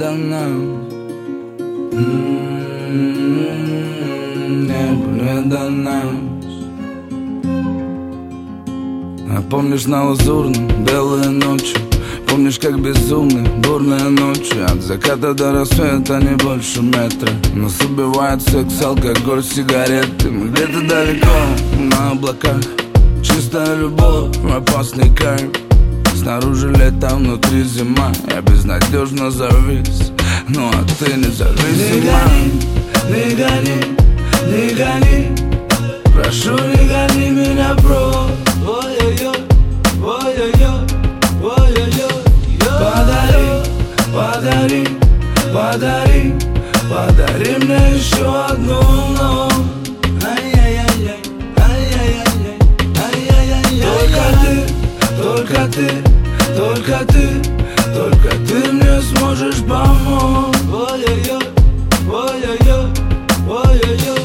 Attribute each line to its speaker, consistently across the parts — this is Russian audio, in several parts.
Speaker 1: дано. Небо не дано. А помнишь на Лазурном белые ночи? Помнишь, как безумны бурные ночи? От заката до рассвета не больше метра. Нас убивает секс, алкоголь, сигареты. Мы где-то далеко, на облаках. Чистая любовь, опасный кайф. Снаружи лето, внутри зима. Я безнадежно завис, ну а ты не зависима. Не гони, не гони. Прошу, не гони меня прочь. Ой-ой-ой, ой-ой-ой, ой-ой-ой. Подари, подари, подари мне еще одну ночь. Ай-яй-яй-яй, ай-яй-яй-яй, ай-яй-яй-яй. Только ты, только ты, только ты мне сможешь помочь. Ой-ой-ой, ой-ой-ой, ой-ой-ой.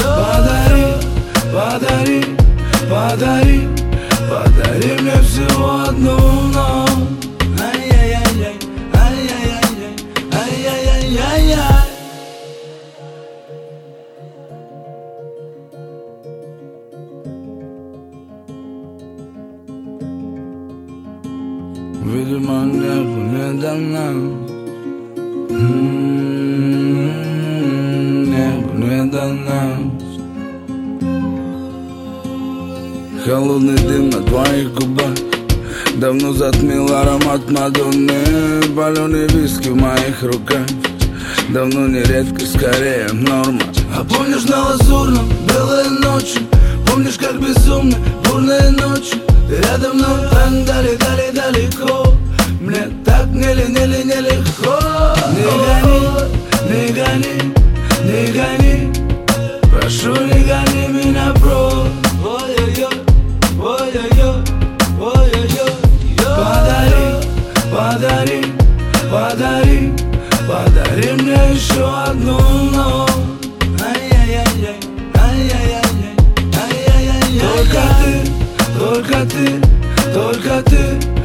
Speaker 1: Подари, подари, подари мне всего одну ночь. Ай-яй-яй-яй, ай-яй-яй-яй, ай-яй-яй-яй. Видимо, небо не дано. Небо не дано. Холодный дым на твоих губах давно затмил аромат Мадонны. Паленый виски в моих руках давно не редкость, скорее норма. А помнишь на Лазурном белые ночи? Помнишь, как безумны бурные ночи? Ты рядом, но так далеко. Мне так нелегко. Не гони, не гони. Прошу, не гони меня прочь. Ой-ой-ой, ой-ой-ой, ой-ой-ой. Подари, подари, подари мне еще одну ночь. Ай-яй-яй-яй, ай-яй-яй-яй, ай-яй-яй-яй. Только ты, только ты, только ты.